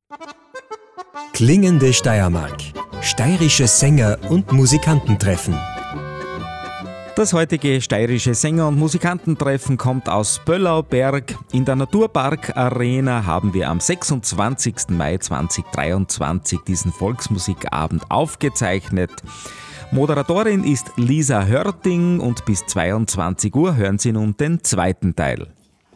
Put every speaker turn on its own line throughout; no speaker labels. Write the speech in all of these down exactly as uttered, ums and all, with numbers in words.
Klingende Steiermark. Steirische Sänger und Musikantentreffen.
Das heutige steirische Sänger- und Musikantentreffen kommt aus Böllauberg. In der Naturpark Arena haben wir am sechsundzwanzigsten Mai zweitausenddreiundzwanzig diesen Volksmusikabend aufgezeichnet. Moderatorin ist Lisa Hörting und bis zweiundzwanzig Uhr hören Sie nun den zweiten Teil.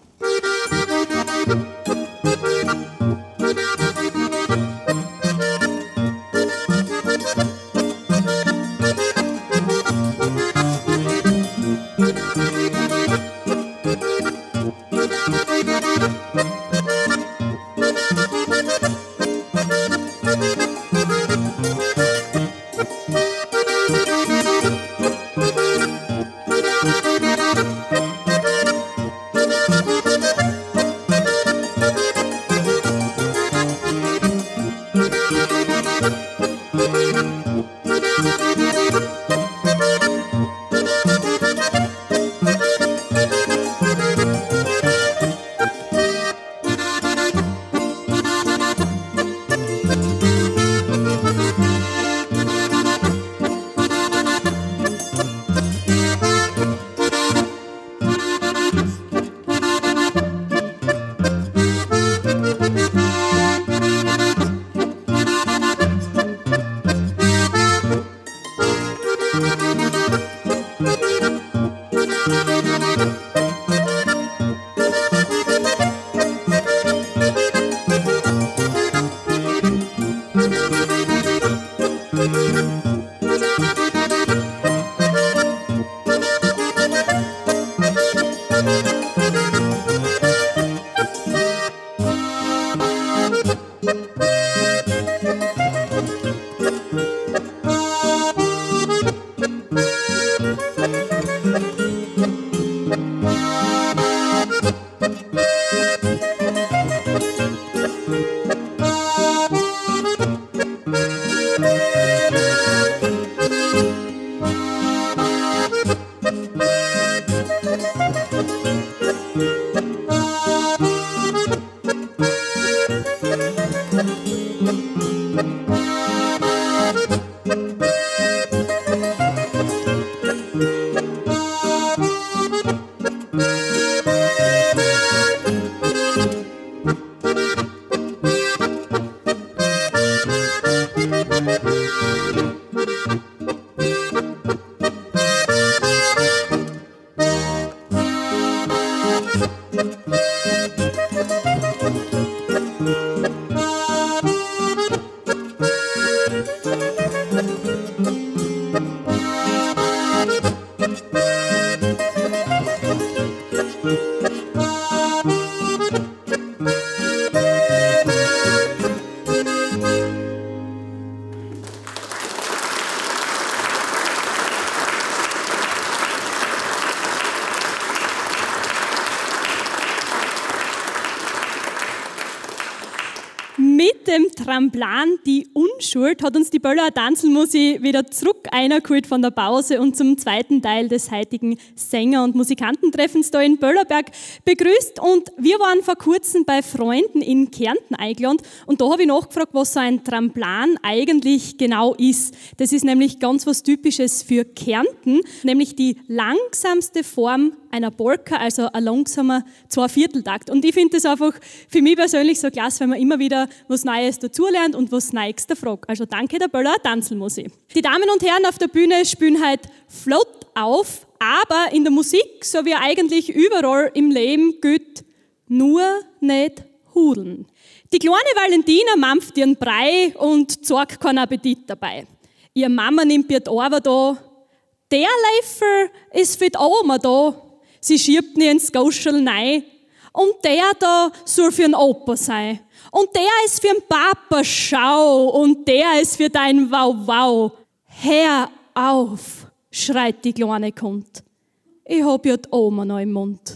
Mit dem Tramblan Die Unschuld hat uns die Böllauer Tanzelmusi wieder zurück eingeholt von der Pause und zum zweiten Teil des heutigen Sänger- und Musikantentreffens da in Böllauberg begrüßt. Und wir waren vor kurzem bei Freunden in Kärnten eingeladen und da habe ich nachgefragt, was so ein Tramblan eigentlich genau ist. Das ist nämlich ganz was Typisches für Kärnten, nämlich die langsamste Form einer Polka, also ein langsamer Zweivierteltakt. Und ich finde das einfach für mich persönlich so klasse, wenn man immer wieder was Neues dazulernt und was Neues fragt. Also danke der Böllauer Tanzelmusik. Die Damen und Herren auf der Bühne spielen halt flott auf, aber in der Musik, so wie eigentlich überall im Leben, gilt nur nicht hudeln. Die kleine Valentina mampft ihren Brei und zeigt keinen Appetit dabei. Ihre Mama nimmt ihr die Arbeit da. Der Löffel ist für die Oma da. Sie schiebt ihn ins Gauschel rein. Und der da soll für den Opa sein. Und der ist für den Papa, schau. Und der ist für dein Wow-Wow. Hör auf, schreit die kleine Kund. Ich hab ja die Oma noch im Mund.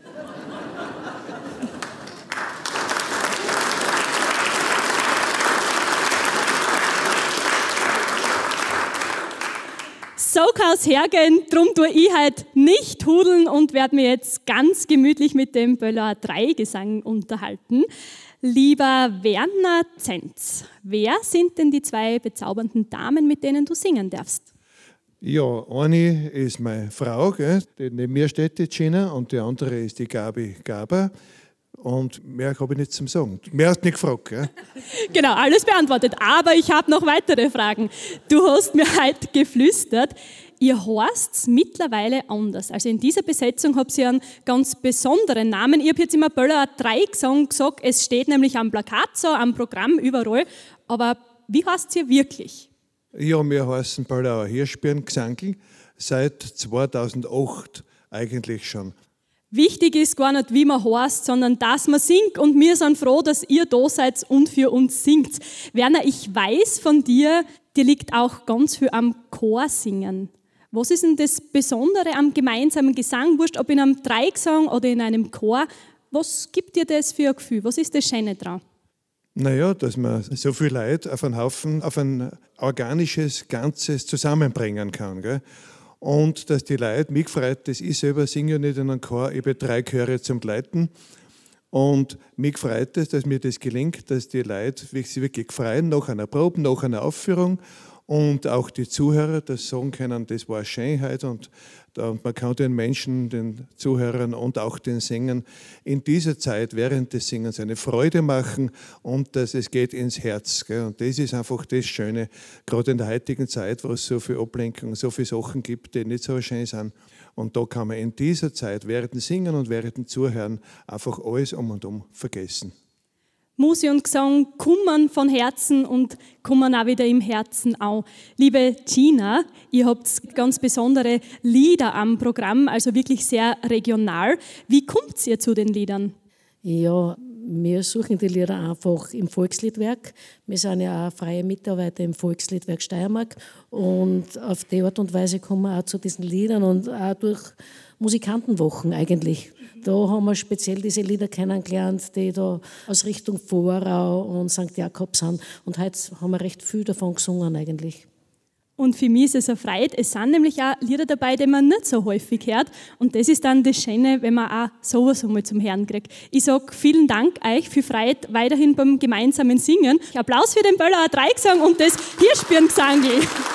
So kann es hergehen, darum tue ich halt nicht hudeln und werde mich jetzt ganz gemütlich mit dem Böllauer drei Gesang unterhalten. Lieber Werner Zenz, wer sind denn die zwei bezaubernden Damen, mit denen du singen darfst?
Ja, eine ist meine Frau, gell, die neben mir steht, die Gina, und die andere ist die Gabi Gaber. Und mehr habe ich nicht zum Sagen. Mehr hast du nicht gefragt, gell?
Genau, alles beantwortet. Aber ich habe noch weitere Fragen. Du hast mir heute geflüstert, ihr heißt mittlerweile anders. Also in dieser Besetzung habt ihr einen ganz besonderen Namen. Ich habe jetzt immer Böller drei Gesang gesagt, es steht nämlich am Plakat so, am Programm überall. Aber wie heißt ihr wirklich?
Ja, wir heißen Böller Hirschbirn Gesangl seit zweitausendacht eigentlich schon.
Wichtig ist gar nicht, wie man heißt, sondern dass man singt. Und wir sind froh, dass ihr da seid und für uns singt. Werner, ich weiß von dir, dir liegt auch ganz viel am Chorsingen. Was ist denn das Besondere am gemeinsamen Gesang? Wurscht, ob in einem Dreigesang oder in einem Chor. Was gibt dir das für ein Gefühl? Was ist das Schöne dran?
Naja, dass man so viel Leute auf einen Haufen, auf ein organisches Ganzes zusammenbringen kann. Gell? Und dass die Leute, mich freut das, ich selber singe ja nicht in einem Chor, ich habe drei Chöre zum Leiten. Und mich freut es, dass mir das gelingt, dass die Leute sich wirklich freuen nach einer Probe, nach einer Aufführung. Und auch die Zuhörer das sagen können, das war eine Schönheit. Und, und man kann den Menschen, den Zuhörern und auch den Sängern in dieser Zeit während des Singens eine Freude machen und dass es geht ins Herz. Gell? Und das ist einfach das Schöne, gerade in der heutigen Zeit, wo es so viel Ablenkung, so viele Sachen gibt, die nicht so schön sind. Und da kann man in dieser Zeit während dem Singen und während dem Zuhören einfach alles um und um vergessen.
Musik und Gesang kommen von Herzen und kommen auch wieder im Herzen auch. Liebe Gina, ihr habt ganz besondere Lieder am Programm, also wirklich sehr regional. Wie kommt ihr zu den Liedern?
Ja, wir suchen die Lieder einfach im Volksliedwerk. Wir sind ja auch freie Mitarbeiter im Volksliedwerk Steiermark und auf die Art und Weise kommen wir auch zu diesen Liedern und auch durch Musikantenwochen eigentlich. Da haben wir speziell diese Lieder kennengelernt, die da aus Richtung Vorau und Sankt Jakob sind. Und heute haben wir recht viel davon gesungen eigentlich.
Und für mich ist es eine Freude. Es sind nämlich auch Lieder dabei, die man nicht so häufig hört. Und das ist dann das Schöne, wenn man auch sowas einmal zum Hören kriegt. Ich sage vielen Dank euch für Freude weiterhin beim gemeinsamen Singen. Applaus für den Böller Dreigesang und das Hirschbirngesangl.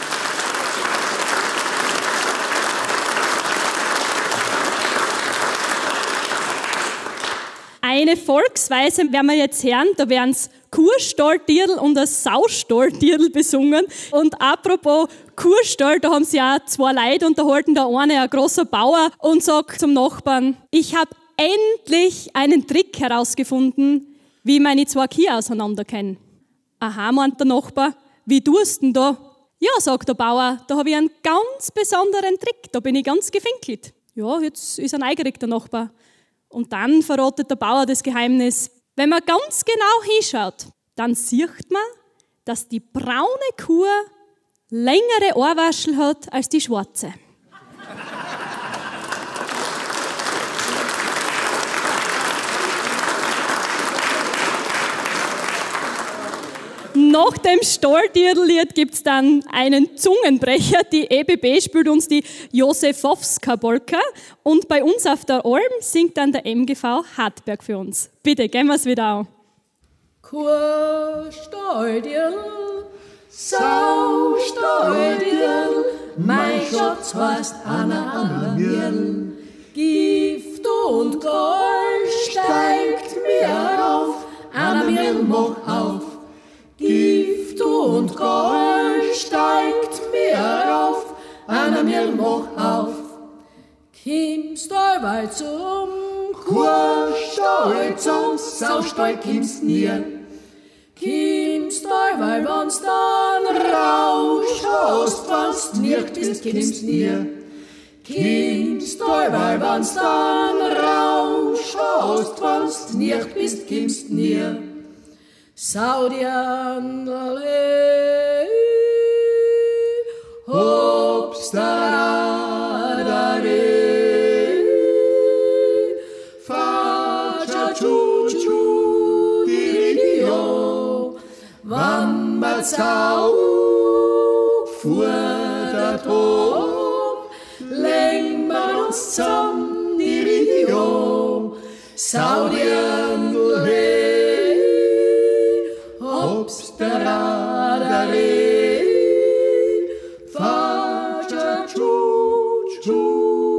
Eine Volksweise werden wir jetzt hören, da werden es Kurstalltierl und ein Saustalltierl besungen. Und apropos Kurstall, da haben sie auch zwei Leute unterhalten, der eine, ein großer Bauer, und sagt zum Nachbarn, ich habe endlich einen Trick herausgefunden, wie ich meine zwei Kühe auseinander kenne. Aha, meint der Nachbar, wie tust du denn da? Ja, sagt der Bauer, da habe ich einen ganz besonderen Trick, da bin ich ganz gefinkelt. Ja, jetzt ist er neugierig, der Nachbar. Und dann verratet der Bauer das Geheimnis. Wenn man ganz genau hinschaut, dann sieht man, dass die braune Kuh längere Ohrwaschel hat als die schwarze. Nach dem Stalltierlied gibt es dann einen Zungenbrecher. Die E B B spielt uns die Josefowska-Polka. Und bei uns auf der Alm singt dann der M G V Hartberg für uns. Bitte, gehen wir es wieder an.
Kur, Stalltierl, Sau, Stalltierl, mein Schatz heißt Anna, Anna Mirl. Gift und Gold steigt mir auf, Anna Mirl, mach auf. Gift und Gold steigt mir auf, Anna Mirl, mach auf. Kimmst allweil zum Kurstall, zum Saustall kimmst nie. Kimmst allweil, wenn's dann Rausch hast, wenn's nicht bist, kimmst nie. Kimmst allweil, wenn's dann Rausch hast, wenn's nicht bist, kimmst nie. Saudianale, Hopstaradare, Faccia Ciuciu di Dio, wann mal Sau fuhr der Tom, lenk mal uns zusammen die Dio, Saudianale. obstradare, faccia ciu, ciu.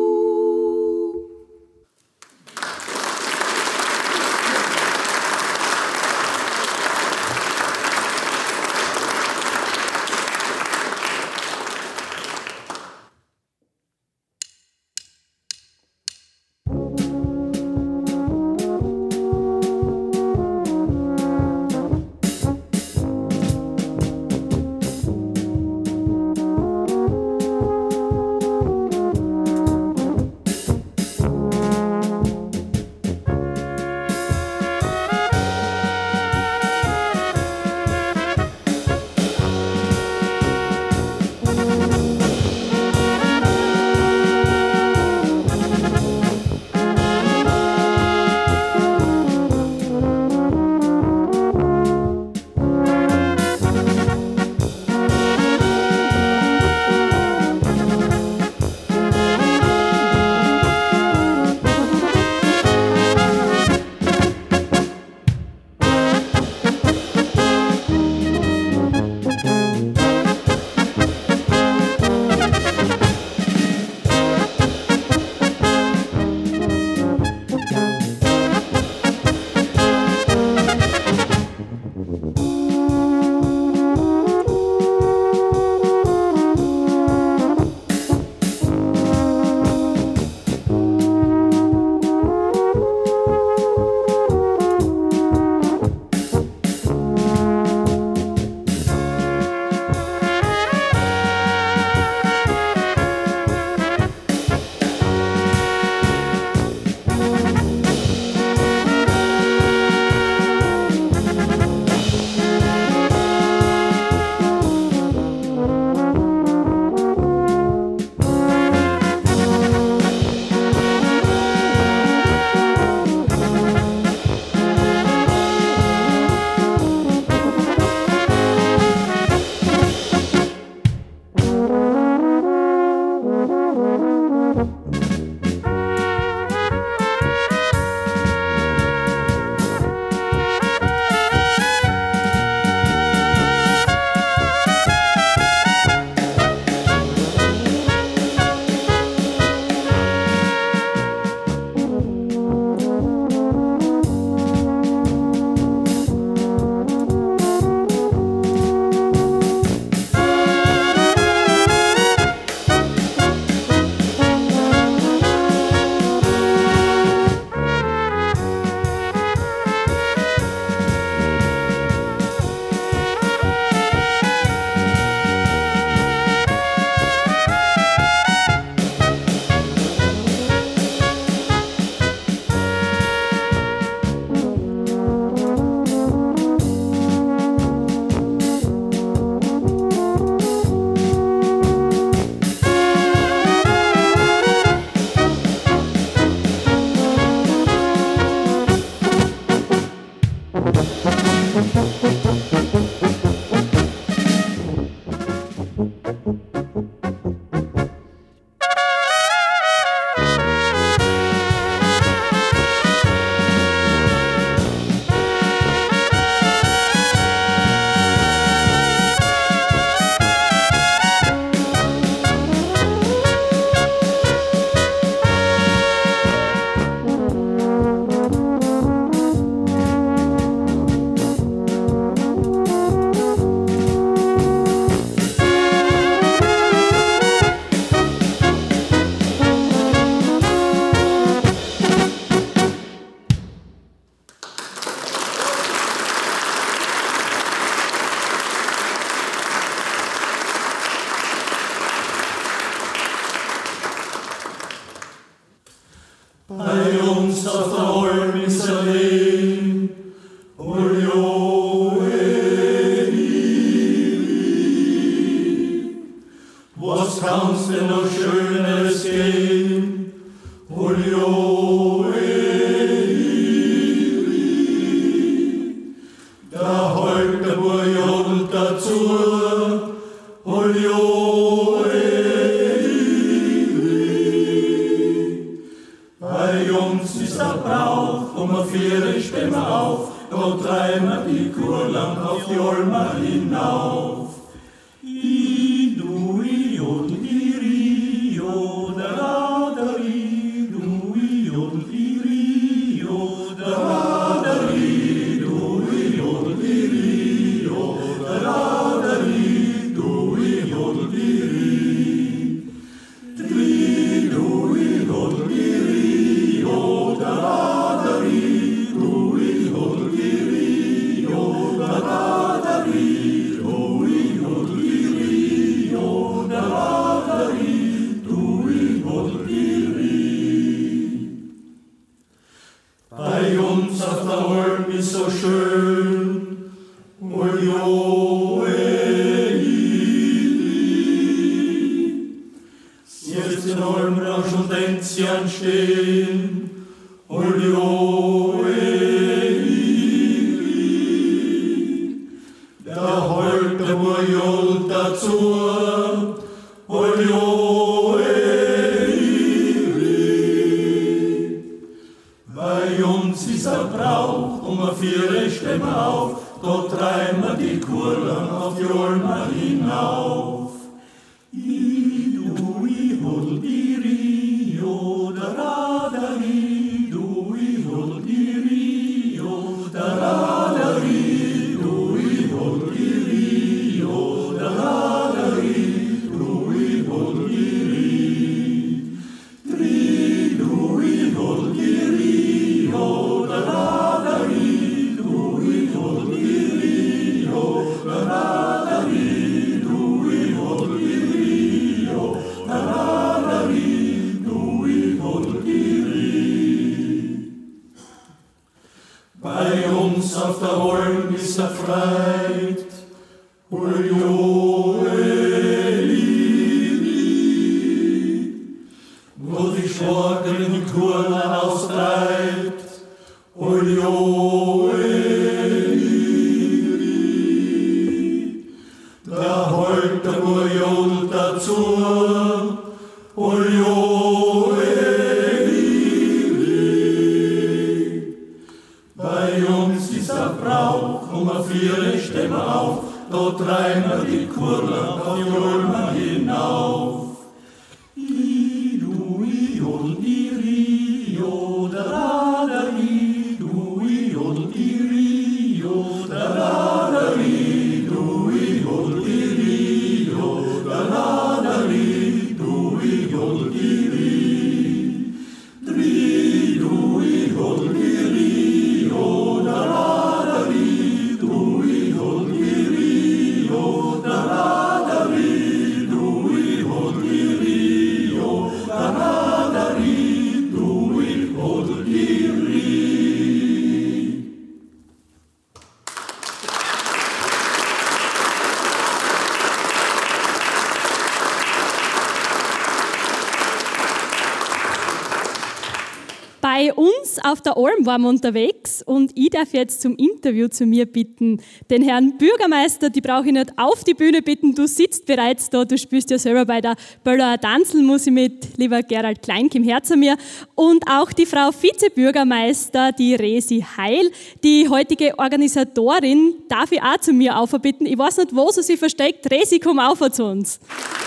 Bei uns auf der Alm ist ein Leben, Olio was kann's denn noch Schöneres geben? Olio da heult der Burjodel dazu, Olio bei uns ist der Brauch, um a vier stehen wir auf, da treiben wir die Kur lang auf. auf die Olma hinauf. I, du, i, und i, ri, o, da, da, da, ri, du, i, und i, ri, o, da, da, da, ri, du, i, und i, ri, o, da, da, da, ri, du, i, und i, ri. Tri, du, i, und i, ri, o, da, da, da, ri, du, i, und i, ri, o, da, da, da, ri, du, i, und i, ri, o, da, da, da, ri, du, i, und i, ri. Bei uns auf der Alm ist so schön, oi, oi, jetzt in Olmrausch und Enzian stehen, oi, oi, da heult der Mojol dazu, oi, oi, bei uns ist ein Brauch, um a vier Stämme auf, da treiben wir die Kurlen auf die Olma hinauf. I, du, i, hol, di, ri, o, da, da, da, ri, du, i, hol, di, ri, o, da, da, da, ri, du, i, hol, di, ri, o, da, da, da, ri, du, i, hol, di, ri. Tri, du, i, hol, di, ri, o, da, da, da, ri, du, i, hol, di, ri, o, da, da, da, ri, du, i, hol, di, ri, o, da, da, da, ri, du, i, hol, di, ri. Bei uns auf der Olm ist er freit, oi, oi, wo die Schwagerin die Kurlen austreibt, oi, oi, da heult der Mojol dazu, oi, oi, bei uns ist ein Brauch, um a vier Stämme auf, da treiben wir die Kurlen auf die Olma hinauf. I, du, i, und i, ri, o, da, da, da, ri, du, i, und i, ri, o, da, da, da, ri, du, i, und i, ri, o, da, da, da, ri, du, i, und i, ri. Tri, du, i, und i, ri, o, da, da, da, ri, du, i, und i, ri, o, da, da, da, ri, du, i, und i, ri, o, da, da, da, ri, du, i, und i, ri.
Bei uns auf der Alm waren wir unterwegs und ich darf jetzt zum Interview zu mir bitten. Den Herrn Bürgermeister, die brauche ich nicht auf die Bühne bitten, du sitzt bereits da, du spielst ja selber bei der Böller Tanzelmusik mit, lieber Gerald Klein, komm her zu mir. Und auch die Frau Vizebürgermeister, die Resi Heil, die heutige Organisatorin, darf ich auch zu mir aufbitten. Ich weiß nicht, wo sie sich versteckt. Resi, komm auf zu uns.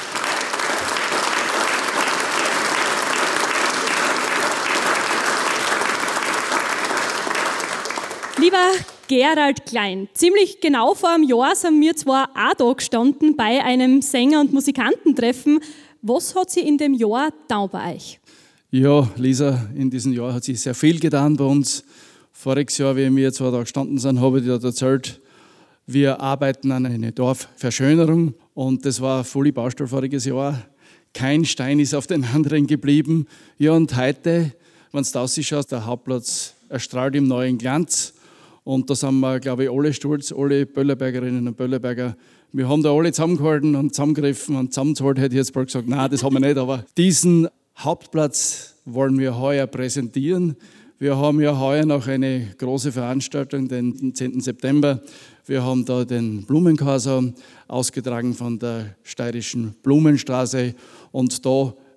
Lieber Gerald Klein, ziemlich genau vor einem Jahr sind wir zwar auch da gestanden bei einem Sänger- und Musikantentreffen. Was hat sich in dem Jahr getan bei euch?
Ja, Lisa, in diesem Jahr hat sich sehr viel getan bei uns. Voriges Jahr, wie wir zwar da gestanden sind, habe ich dir erzählt, wir arbeiten an einer Dorfverschönerung und das war volle Baustelle voriges Jahr. Kein Stein ist auf den anderen geblieben. Ja, und heute, wenn du da ausschaust, der Hauptplatz erstrahlt im neuen Glanz. Und da sind wir, glaube ich, alle stolz, alle Böllerbergerinnen und Böllerberger. Wir haben da alle zusammengehalten und zusammengegriffen und zusammengeholt, hätte ich jetzt bald gesagt, nein, das haben wir nicht. Aber diesen Hauptplatz wollen wir heuer präsentieren. Wir haben ja heuer noch eine große Veranstaltung, den zehnten September. Wir haben da den Blumenkorso ausgetragen von der steirischen Blumenstraße. Und da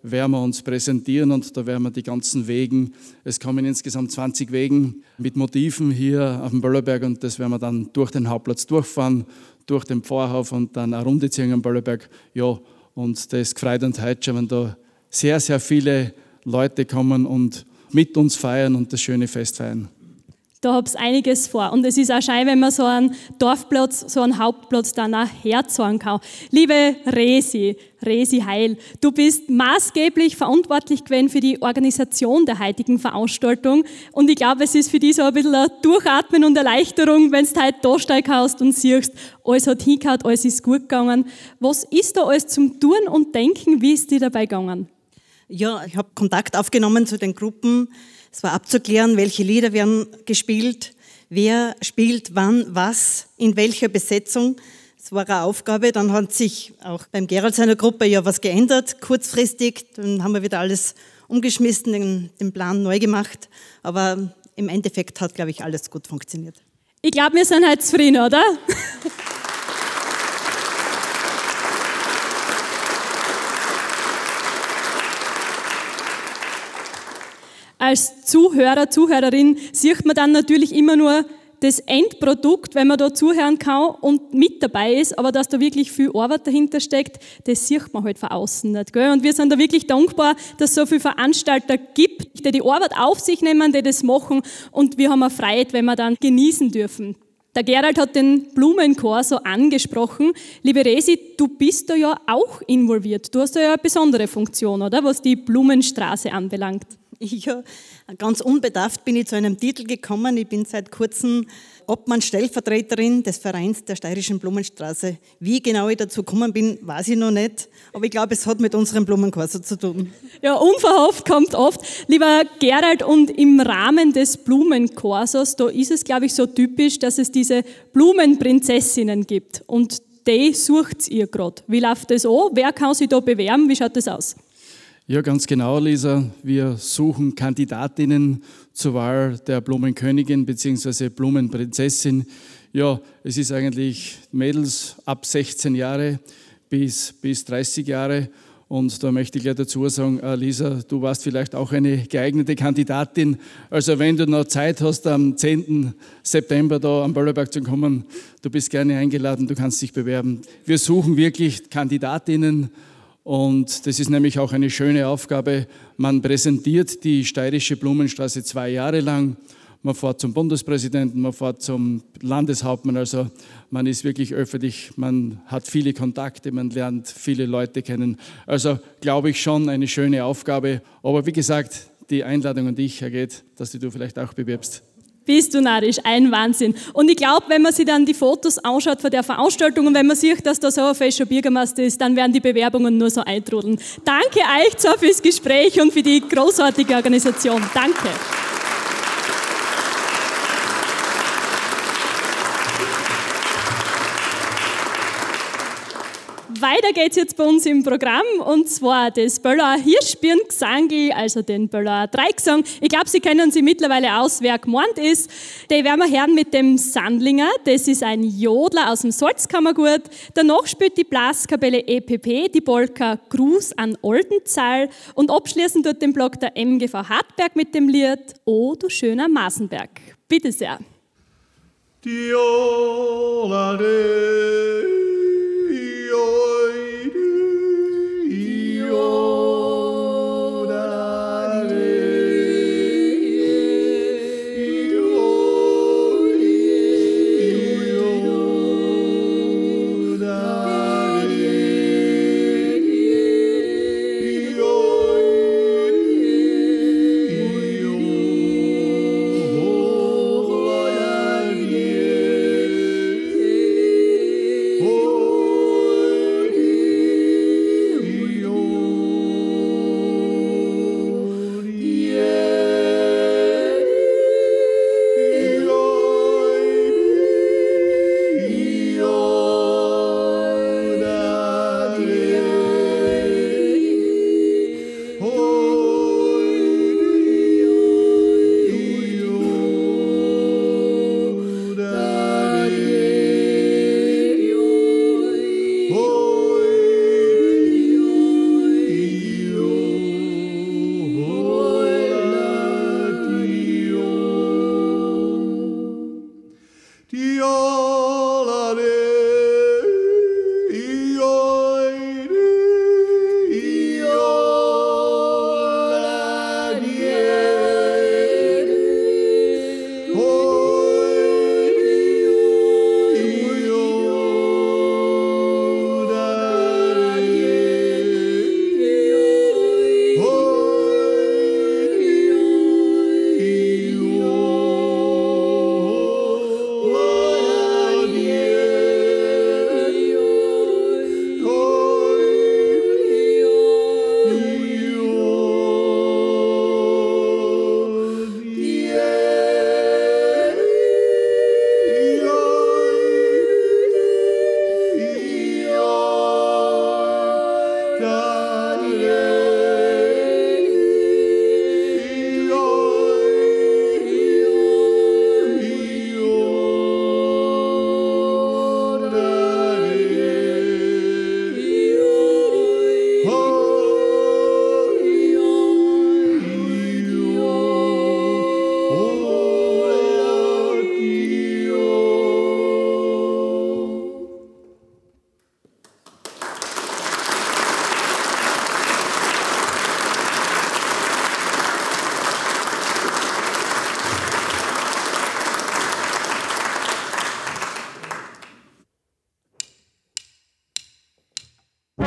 werden wir uns präsentieren und da werden wir die ganzen Wegen, es kommen insgesamt zwanzig Wegen mit Motiven hier auf dem Böllerberg und das werden wir dann durch den Hauptplatz durchfahren, durch den Pfarrhof und dann eine Runde ziehen am Böllerberg. Ja, und das gefreut uns heute schon, wenn da sehr, sehr viele Leute kommen und mit uns feiern und das schöne Fest feiern.
Da hab's einiges vor. Und es ist auch schön, wenn man so einen Dorfplatz, so einen Hauptplatz dann auch herzeigen kann. Liebe Resi, Resi Heil, du bist maßgeblich verantwortlich gewesen für die Organisation der heutigen Veranstaltung. Und ich glaube, es ist für dich so ein bisschen ein Durchatmen und Erleichterung, wenn du heute da steigen kannst und siehst, alles hat hingehauen, alles ist gut gegangen. Was ist da alles zum Tun und Denken? Wie ist dir dabei gegangen?
Ja, ich habe Kontakt aufgenommen zu den Gruppen. Es war abzuklären, welche Lieder werden gespielt, wer spielt wann, was, in welcher Besetzung. Es war eine Aufgabe. Dann hat sich auch beim Gerald seiner Gruppe ja was geändert, kurzfristig. Dann haben wir wieder alles umgeschmissen, den, den Plan neu gemacht. Aber im Endeffekt hat, glaube ich, alles gut funktioniert.
Ich glaube, wir sind heute zufrieden, oder? Als Zuhörer, Zuhörerin sieht man dann natürlich immer nur das Endprodukt, wenn man da zuhören kann und mit dabei ist, aber dass da wirklich viel Arbeit dahinter steckt, das sieht man halt von außen nicht. Gell? Und wir sind da wirklich dankbar, dass es so viele Veranstalter gibt, die die Arbeit auf sich nehmen, die das machen und wir haben eine Freude, wenn wir dann genießen dürfen. Der Gerald hat den Blumenchor so angesprochen. Liebe Resi, du bist da ja auch involviert. Du hast da ja eine besondere Funktion, oder? Was die Blumenstraße anbelangt.
Ja, ganz unbedarft bin ich zu einem Titel gekommen. Ich bin seit kurzem Obmann-Stellvertreterin des Vereins der Steirischen Blumenstraße. Wie genau ich dazu gekommen bin, weiß ich noch nicht. Aber ich glaube, es hat mit unserem Blumenchor so zu tun.
Ja, unverhofft kommt oft. Lieber Gerald, und im Rahmen des Blumenchorsos, da ist es, glaube ich, so typisch, dass es diese Blumenprinzessinnen gibt. Und die sucht ihr gerade. Wie läuft das an? Wer kann sich da bewerben? Wie schaut das aus?
Ja, ganz genau, Lisa. Wir suchen Kandidatinnen zur Wahl der Blumenkönigin bzw. Blumenprinzessin. Ja, es ist eigentlich Mädels ab sechzehn Jahre bis, bis dreißig Jahre. Und da möchte ich gleich dazu sagen, äh, Lisa, du warst vielleicht auch eine geeignete Kandidatin. Also wenn du noch Zeit hast, am zehnten September da am Böllerberg zu kommen, du bist gerne eingeladen, du kannst dich bewerben. Wir suchen wirklich Kandidatinnen. Und das ist nämlich auch eine schöne Aufgabe. Man präsentiert die Steirische Blumenstraße zwei Jahre lang. Man fährt zum Bundespräsidenten, man fährt zum Landeshauptmann. Also man ist wirklich öffentlich, man hat viele Kontakte, man lernt viele Leute kennen. Also glaube ich schon eine schöne Aufgabe. Aber wie gesagt, die Einladung an dich ergeht, dass du vielleicht auch bewirbst.
Bist du narrisch, ein Wahnsinn. Und ich glaube, wenn man sich dann die Fotos anschaut von der Veranstaltung und wenn man sieht, dass da so ein fescher Bürgermeister ist, dann werden die Bewerbungen nur so eintrudeln. Danke euch so fürs Gespräch und für die großartige Organisation. Danke. Weiter geht's jetzt bei uns im Programm und zwar das Böller Hirschbirngesangl, also den Böller Dreigesang. Ich glaube, Sie kennen sie mittlerweile aus, wer gemeint ist. Die werden wir hören mit dem Sandlinger, das ist ein Jodler aus dem Salzkammergut. Danach spielt die Blaskapelle E P P die Polka Gruß an Oldenzahl und abschließend tut den Block der M G V Hartberg mit dem Lied O du schöner Maßenberg. Bitte sehr.
Die Olade.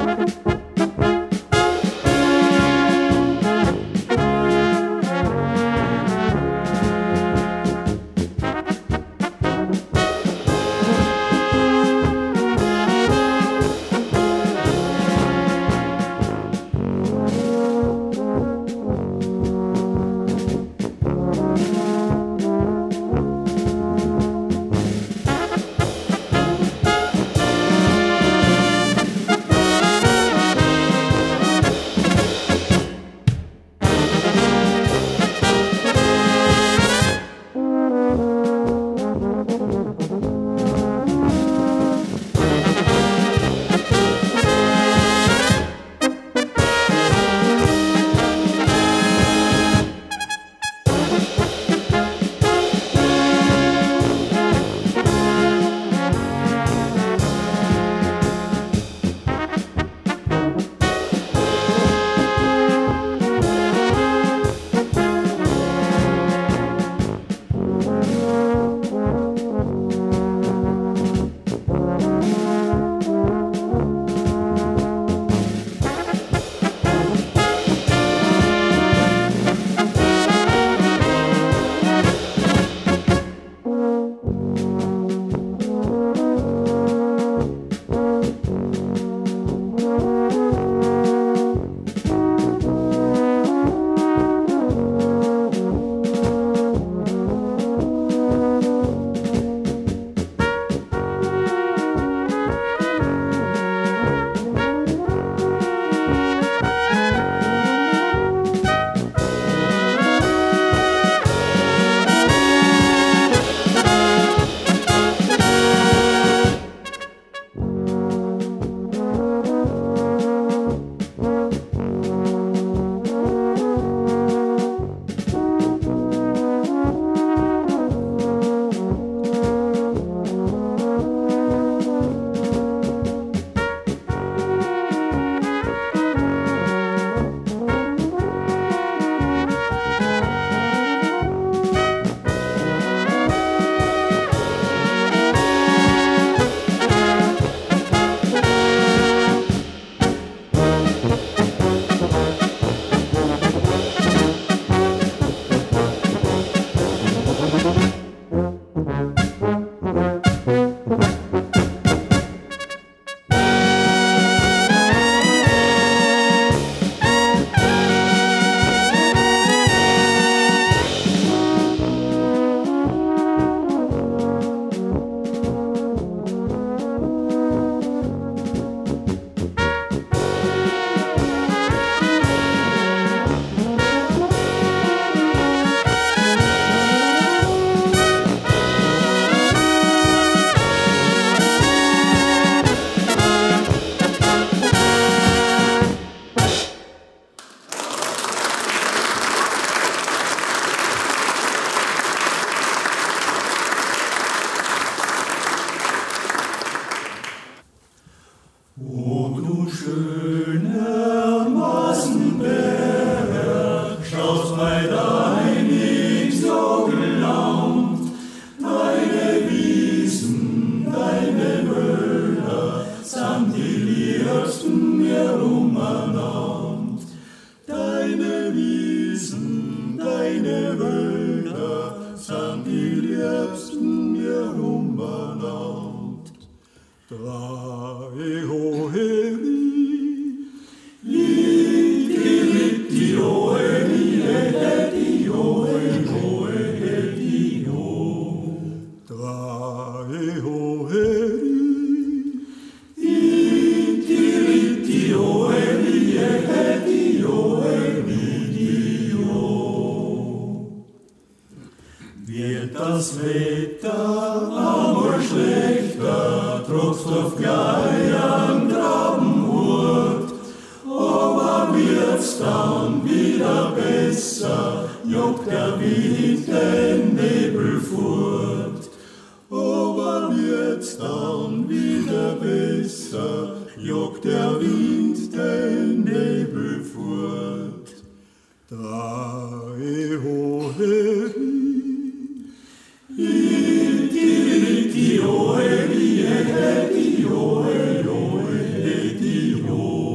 Dio, Dio, Dio, Dio, Dio, Dio,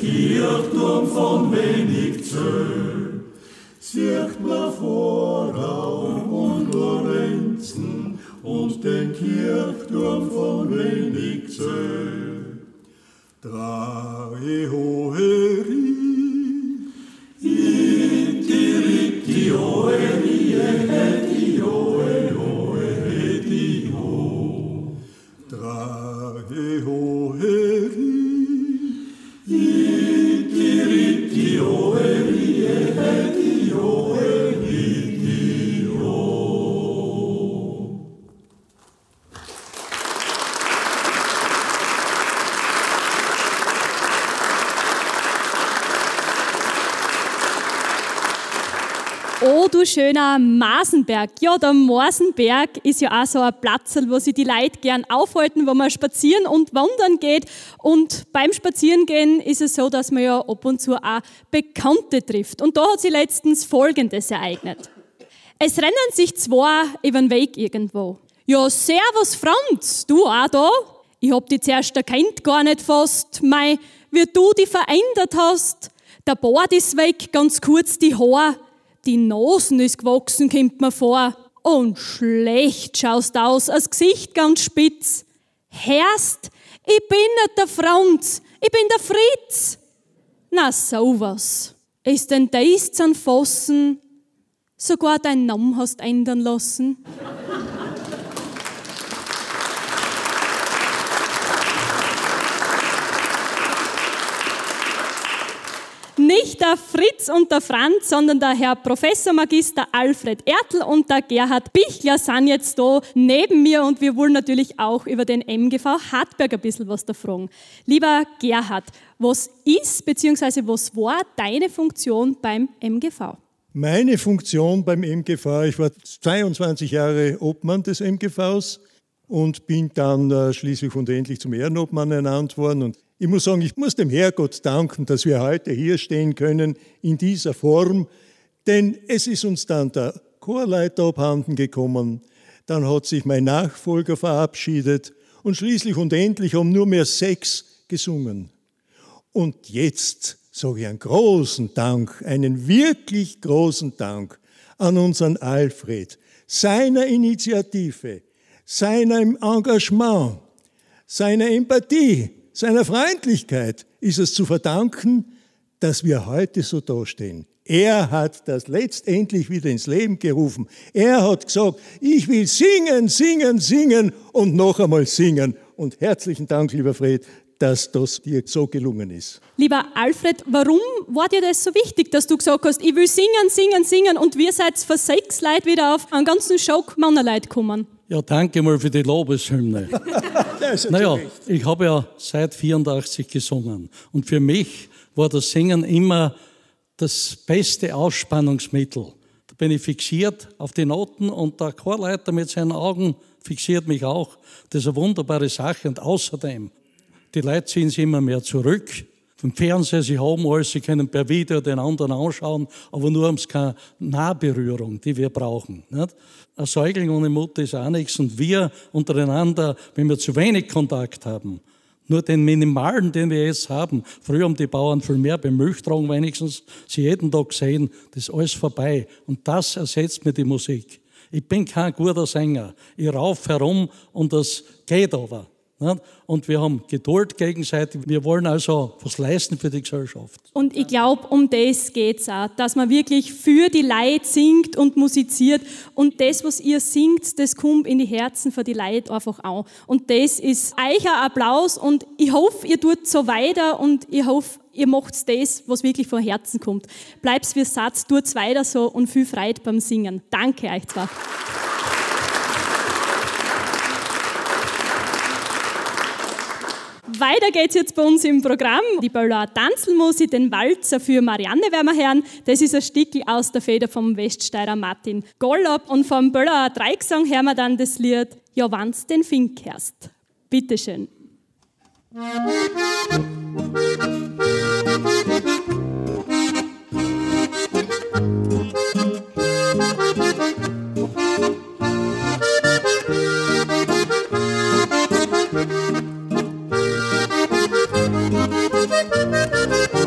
Kirchturm von Wenigzöll. Sieht man Vorau und Lorenzen und den Kirchturm von Wenigzöll. Drei hohe Rie, iti riti oe rie heti oe oe heti o. Drei hohe Rie, iti riti oe rie heti oe heti o.
Oh, du schöner Masenberg. Ja, der Masenberg ist ja auch so ein Platz, wo sich die Leute gern aufhalten, wo man spazieren und wandern geht. Und beim Spazierengehen ist es so, dass man ja ab und zu auch Bekannte trifft. Und da hat sich letztens Folgendes ereignet. Es rennen sich zwei über den Weg irgendwo. Ja, servus Franz, du auch da? Ich hab dich zuerst erkannt, gar nicht fast. Mei, wie du dich verändert hast. Der Bart ist weg, ganz kurz die Haare. Die Nasen ist gewachsen, kommt mir vor. Und schlecht schaust aus, das Gesicht ganz spitz. Hörst, ich bin nicht der Franz, ich bin der Fritz. Na sowas. Ist denn das zu fassen? Sogar deinen Namen hast ändern lassen. Nicht der Fritz und der Franz, sondern der Herr Professor Magister Alfred Ertl und der Gerhard Bichler sind jetzt da neben mir und wir wollen natürlich auch über den M G V Hartberg ein bisschen was da fragen. Lieber Gerhard, was ist bzw. was war deine Funktion beim M G V?
Meine Funktion beim M G V, ich war zweiundzwanzig Jahre Obmann des M G Vs und bin dann äh, schließlich und endlich zum Ehrenobmann ernannt worden. Und ich muss sagen, ich muss dem Herrgott danken, dass wir heute hier stehen können in dieser Form, denn es ist uns dann der Chorleiter abhanden gekommen, dann hat sich mein Nachfolger verabschiedet und schließlich und endlich haben nur mehr sechs gesungen. Und jetzt sage ich einen großen Dank, einen wirklich großen Dank an unseren Alfred, seiner Initiative, seinem Engagement, seiner Empathie, seiner Freundlichkeit ist es zu verdanken, dass wir heute so dastehen. Er hat das letztendlich wieder ins Leben gerufen. Er hat gesagt, ich will singen, singen, singen und noch einmal singen. Und herzlichen Dank, lieber Fred, dass das dir so gelungen ist.
Lieber Alfred, warum war dir das so wichtig, dass du gesagt hast, ich will singen, singen, singen und wir seid für sechs Leute wieder auf einen ganzen Schock Männerleute gekommen?
Ja, danke mal für die Lobeshymne. Naja, ich habe ja seit vierundachtzig gesungen und für mich war das Singen immer das beste Ausspannungsmittel. Da bin ich fixiert auf die Noten und der Chorleiter mit seinen Augen fixiert mich auch. Das ist eine wunderbare Sache und außerdem, die Leute ziehen sich immer mehr zurück. Vom Fernseher, sie haben alles, sie können per Video den anderen anschauen, aber nur haben sie keine Nahberührung, die wir brauchen. Nicht? Ein Säugling ohne Mutter ist auch nichts und wir untereinander, wenn wir zu wenig Kontakt haben, nur den minimalen, den wir jetzt haben, früher haben die Bauern viel mehr beim Milchtragen wenigstens, sie jeden Tag sehen, das ist alles vorbei und das ersetzt mir die Musik. Ich bin kein guter Sänger, ich rauf herum und das geht aber. Und wir haben Geduld gegenseitig. Wir wollen also was leisten für die Gesellschaft.
Und ich glaube, um das geht es auch, dass man wirklich für die Leute singt und musiziert. Und das, was ihr singt, das kommt in die Herzen von die Leute einfach auch. Und das ist euch ein Applaus und ich hoffe, ihr tut so weiter und ich hoffe, ihr macht das, was wirklich von Herzen kommt. Bleibt's wie Satz, tut's weiter so und viel Freude beim Singen. Danke euch zwei. Weiter geht's jetzt bei uns im Programm. Die Böllauer Tanzelmusik, den Walzer für Marianne werden wir hören. Das ist ein Stückchen aus der Feder vom Weststeirer Martin Gollab. Und vom Böllauer Dreigesang hören wir dann das Lied Ja, wann's den Fink hörst. Bitteschön.
Thank you.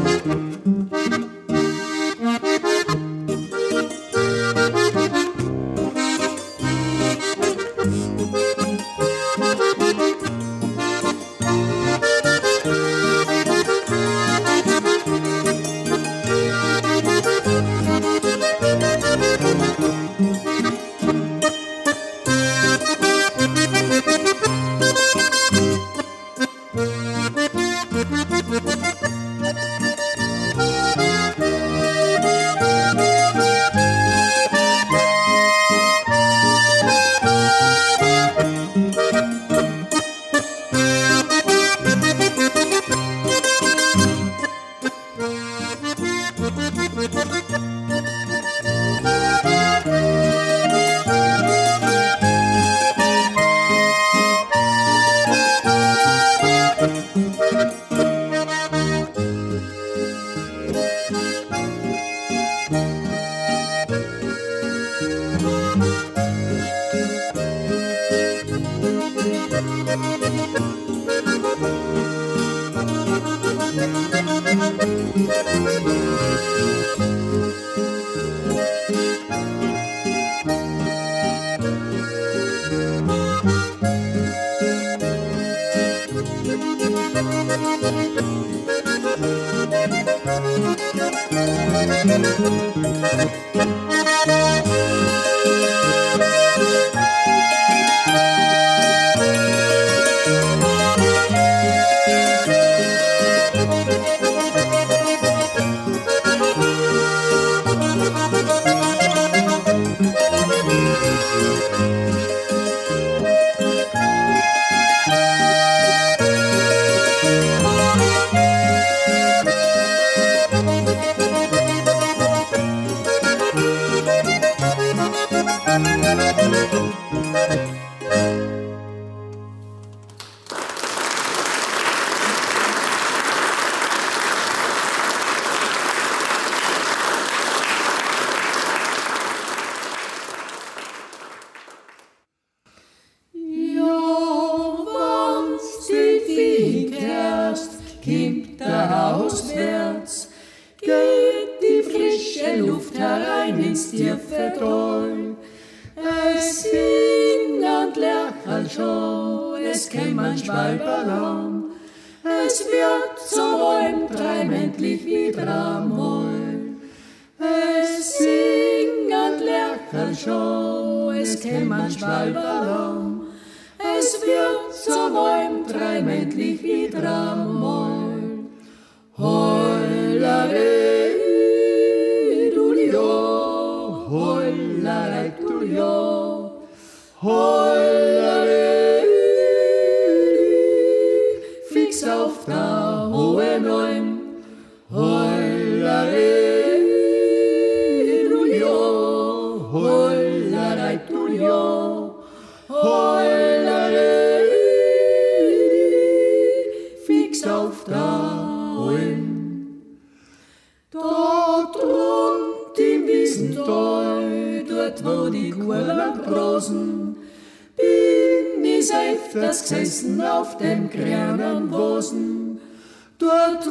Auf dem grünen Wosen, dort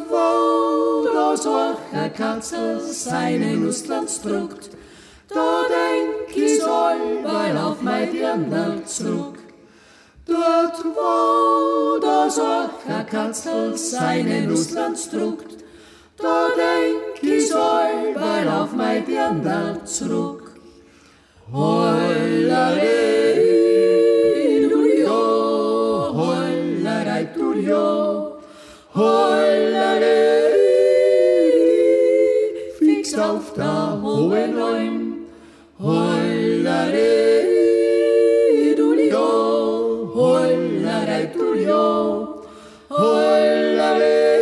wo das Orcher Katzel seine Lustlands druckt, da denk ich allweil auf mein Dirndl zurück. Dort wo das Orcher Katzel seine Lustlands druckt, da denk ich allweil auf mein Dirndl zurück. Hollere, Jo, hollere, fix auf der hohen Alm, hollere, du jo, hollere, du jo, hollere,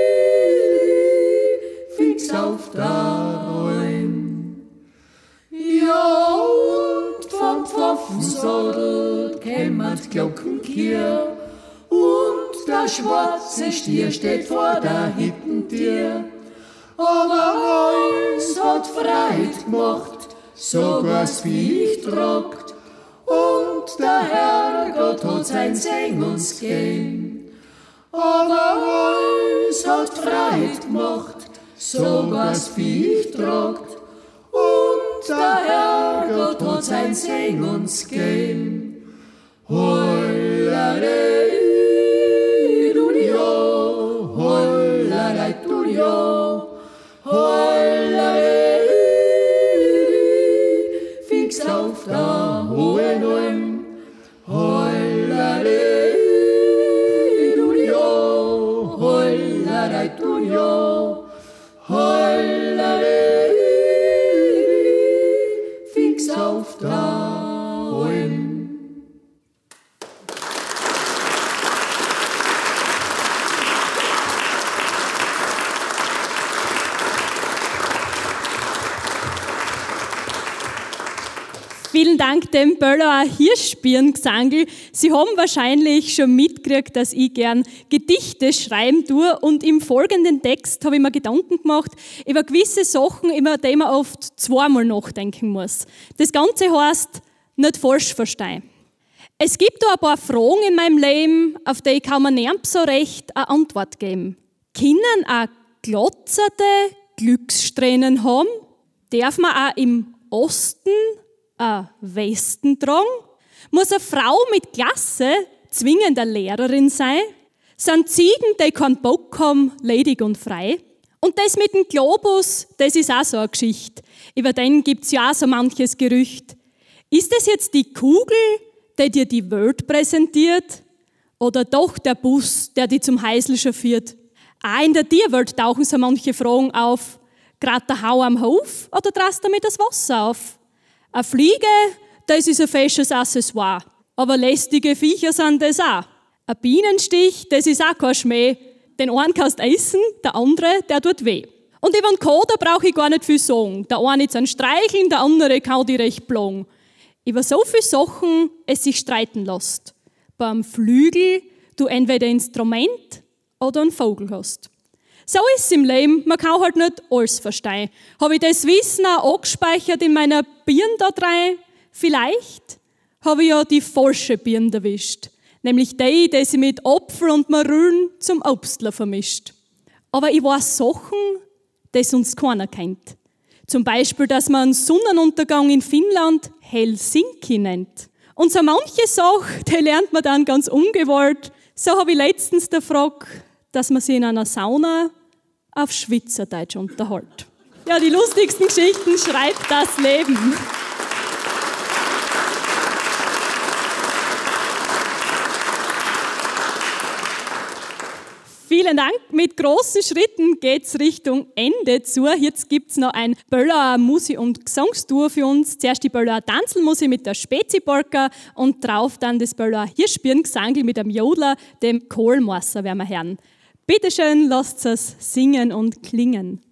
fix auf der Alm. Ja, und vom Pfaffensodel kämmert Glockenkier, und der schwarze Stier steht vor der Hittentür. Aber alles hat Freude gemacht, sogar's Viech trockt. Und der Herrgott hat sein Seng uns gegeben. Aber alles hat Freude gemacht, sogar's Viech trockt. Und der Herrgott hat sein Seng uns gegeben. Hollere, hollere, du jo, hollere, fix auf der hohen Alm, hollere, du jo, hollere, du jo, hollere, fix auf der Alm.
Vielen Dank dem Böller Hirschbirngesangl. Sie haben wahrscheinlich schon mitgekriegt, dass ich gern Gedichte schreiben tue, und im folgenden Text habe ich mir Gedanken gemacht über gewisse Sachen, über die man oft zweimal nachdenken muss. Das Ganze heißt, nicht falsch verstehen. Es gibt da ein paar Fragen in meinem Leben, auf die kann man nicht so recht eine Antwort geben. Können auch glotzerte Glückssträhnen haben? Darf man auch im Osten ein Westen tragen? Muss eine Frau mit Klasse zwingend eine Lehrerin sein? Sind Ziegen, die keinen Bock haben, ledig und frei? Und das mit dem Globus, das ist auch so eine Geschichte. Über den gibt es ja auch so manches Gerücht. Ist das jetzt die Kugel, die dir die Welt präsentiert? Oder doch der Bus, der dich zum Heisel chauffiert? Auch in der Tierwelt tauchen so manche Fragen auf. Gerade der Hau am Hof oder drast damit das Wasser auf? Eine Fliege, das ist ein fesches Accessoire. Aber lästige Viecher sind das auch. Ein Bienenstich, das ist auch kein Schmäh. Den einen kannst du essen, der andere, der tut weh. Und über den Koder brauche ich gar nicht viel sagen. Der eine ist ein Streicheln, der andere kann die recht blong. Über so viele Sachen es sich streiten lässt. Beim Flügel du entweder ein Instrument oder einen Vogel hast. So ist es im Leben, man kann halt nicht alles verstehen. Habe ich das Wissen auch angespeichert in meiner Birne da rein? Vielleicht habe ich ja die falsche Birne erwischt. Nämlich die, die sie mit Apfel und Marillen zum Obstler vermischt. Aber ich weiß Sachen, die sonst keiner kennt. Zum Beispiel, dass man einen Sonnenuntergang in Finnland Helsinki nennt. Und so manche Sache, die lernt man dann ganz ungewollt. So habe ich letztens der Frage, dass man sich in einer Sauna auf Schweizerdeutsch unterhält. Ja, die lustigsten Geschichten schreibt das Leben. Vielen Dank. Mit großen Schritten geht's Richtung Ende zu. Jetzt gibt's noch ein Böller Musi- und Gesangstour für uns. Zuerst die Böller Tanzelmusi mit der Spezi-Polka und drauf dann das Böller Hirschbirngesangl mit dem Jodler, dem Kohlmosser, werden wir hören. Bitte schön, lasst es singen und klingen.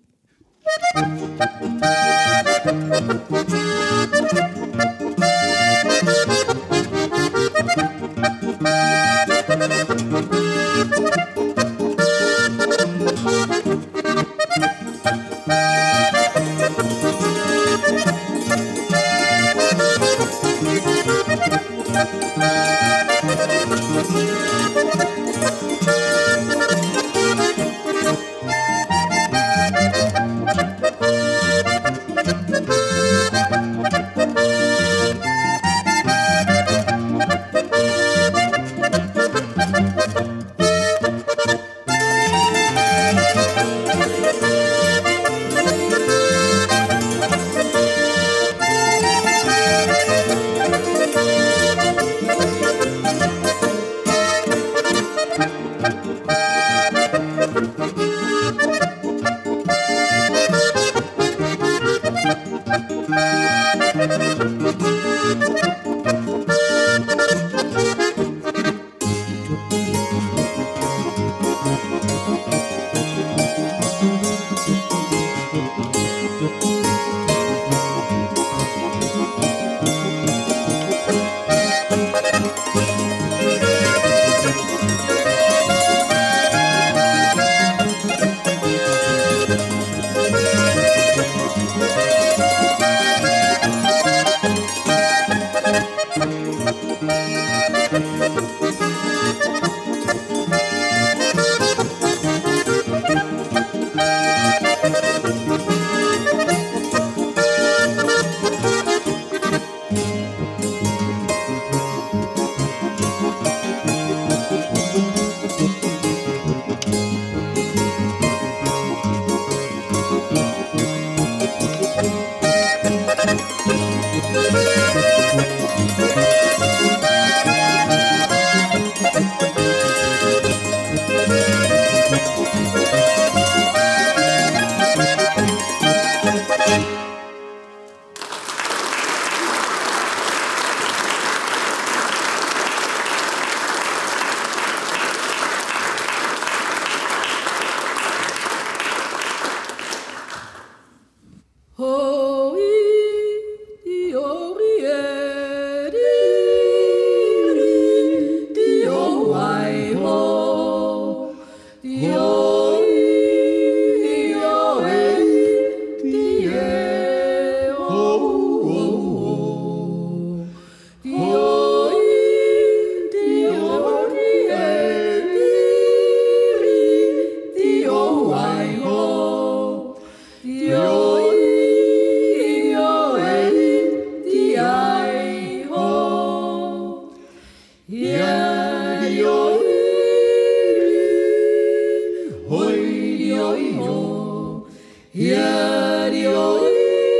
Ja, die oi,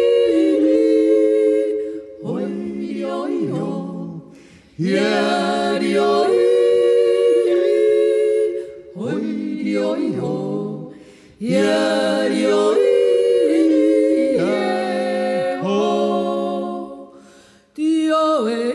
oi, die oi, oi. Ja, die oi, oi, die oi, oi. Ja, die oi, ja, ho. Die oi,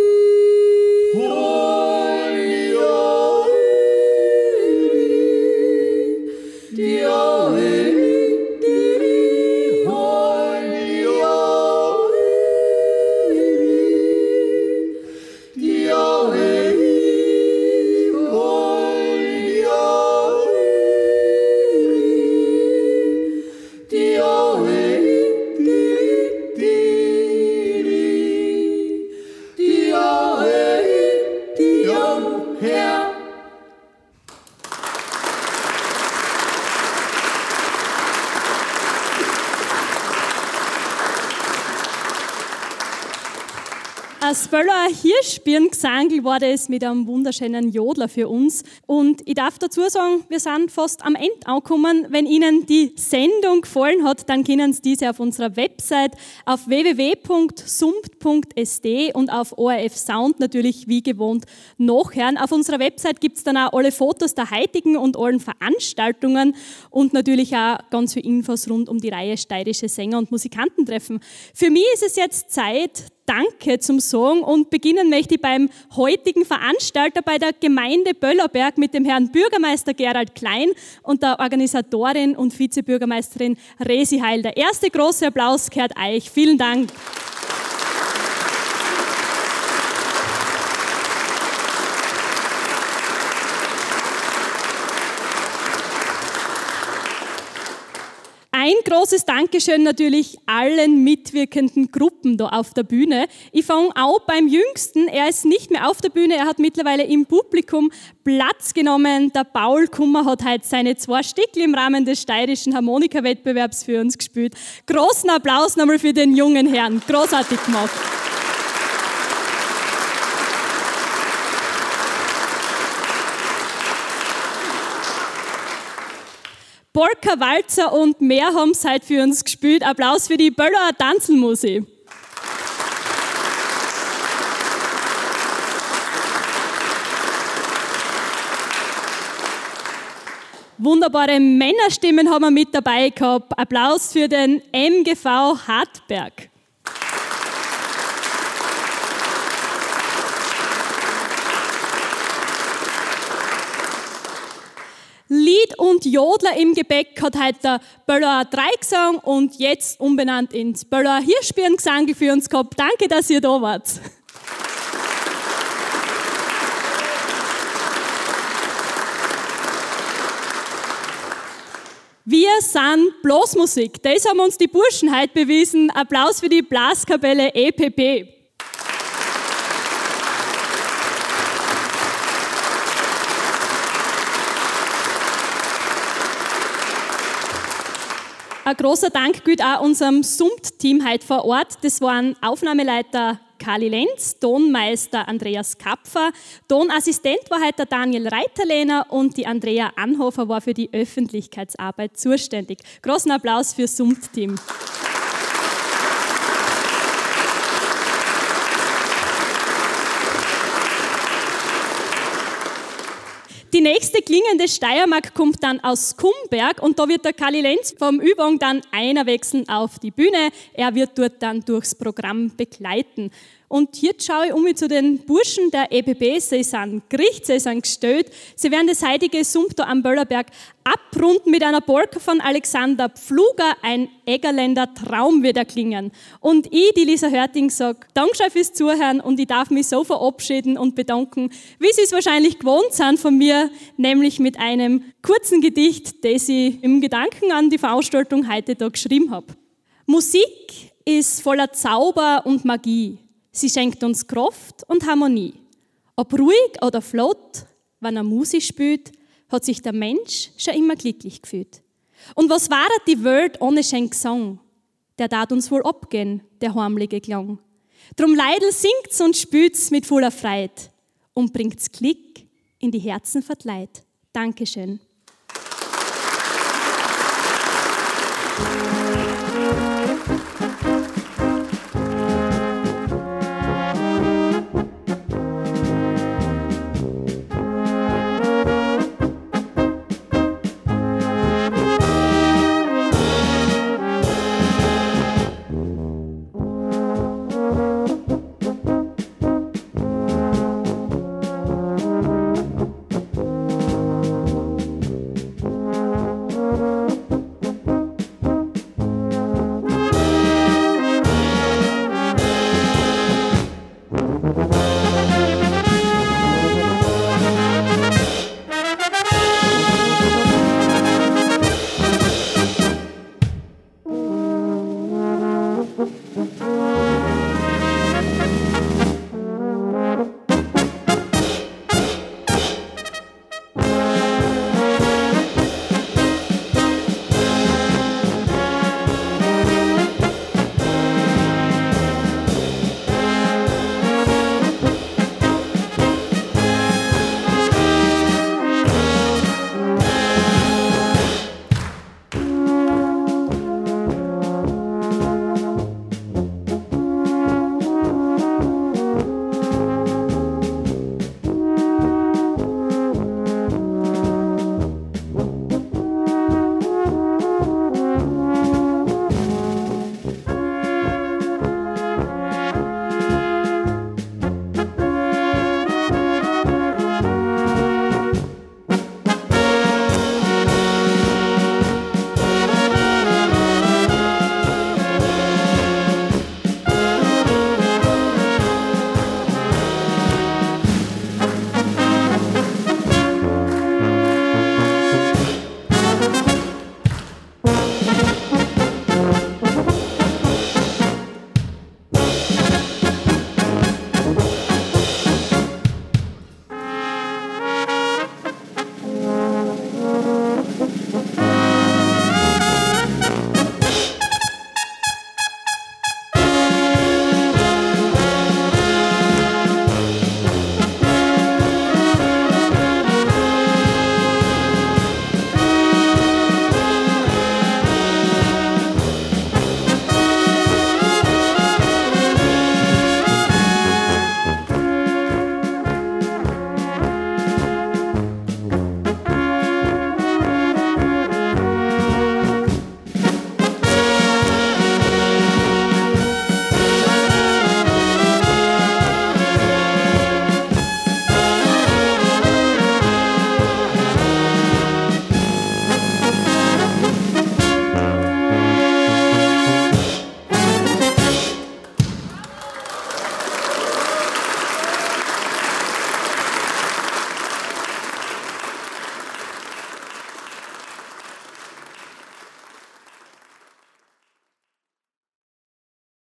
Als Böller Hirschbirngesangl war das mit einem wunderschönen Jodler für uns. Und ich darf dazu sagen, wir sind fast am Ende angekommen. Wenn Ihnen die Sendung gefallen hat, dann können Sie diese auf unserer Website auf w w w punkt sumpt punkt s d und auf O R F Sound natürlich wie gewohnt nachhören. Auf unserer Website gibt es dann auch alle Fotos der heutigen und allen Veranstaltungen und natürlich auch ganz viele Infos rund um die Reihe Steirische Sänger und Musikantentreffen. Für mich ist es jetzt Zeit, Danke zum Sagen und beginnen möchte ich beim heutigen Veranstalter bei der Gemeinde Böllerberg mit dem Herrn Bürgermeister Gerald Klein und der Organisatorin und Vizebürgermeisterin Resi Heil. Der erste große Applaus gehört euch. Vielen Dank. Ein großes Dankeschön natürlich allen mitwirkenden Gruppen da auf der Bühne. Ich fange auch beim Jüngsten. Er ist nicht mehr auf der Bühne, er hat mittlerweile im Publikum Platz genommen. Der Paul Kummer hat heute seine zwei Stickel im Rahmen des steirischen Harmonikawettbewerbs für uns gespielt. Großen Applaus nochmal für den jungen Herrn. Großartig gemacht. Polka, Walzer und mehr haben es heute für uns gespielt. Applaus für die Böller Tanzelmusik. Wunderbare Männerstimmen haben wir mit dabei gehabt. Applaus für den M G V Hartberg. Lied und Jodler im Gepäck hat heute der Böller Dreigesang und jetzt umbenannt ins Böller Hirschbirngesangl für uns gehabt. Danke, dass ihr da wart. Wir sind Blasmusik. Das haben uns die Burschen heute bewiesen. Applaus für die Blaskapelle E P P. Ein großer Dank gilt auch unserem Sumpt-Team heute vor Ort. Das waren Aufnahmeleiter Kali Lenz, Tonmeister Andreas Kapfer, Tonassistent war heute der Daniel Reiterlehner und die Andrea Anhofer war für die Öffentlichkeitsarbeit zuständig. Großen Applaus fürs Sumpt-Team. Die nächste klingende Steiermark kommt dann aus Kumberg und da wird der Kali Lenz vom Übung dann einer wechseln auf die Bühne. Er wird dort dann durchs Programm begleiten. Und jetzt schaue ich um mich zu den Burschen der E P P. Sie sind gerichtet, sie sind gestellt. Sie werden das heutige Sumpto am Böllerberg abrunden mit einer Polka von Alexander Pfluger. Ein Eggerländer Traum wird erklingen. Und ich, die Lisa Hörting, sage Dankeschön fürs Zuhören und ich darf mich so verabschieden und bedanken, wie Sie es wahrscheinlich gewohnt sind von mir, nämlich mit einem kurzen Gedicht, das ich im Gedanken an die Veranstaltung heute da geschrieben habe. Musik ist voller Zauber und Magie. Sie schenkt uns Kraft und Harmonie. Ob ruhig oder flott, wenn er Musik spielt, hat sich der Mensch schon immer glücklich gefühlt. Und was war die Welt ohne schön Gesang? Der tat uns wohl abgehen, der heimliche Klang. Drum Leidl singt's und spielt's mit voller Freude und bringt's Klick in die Herzen vertleit. Dankeschön.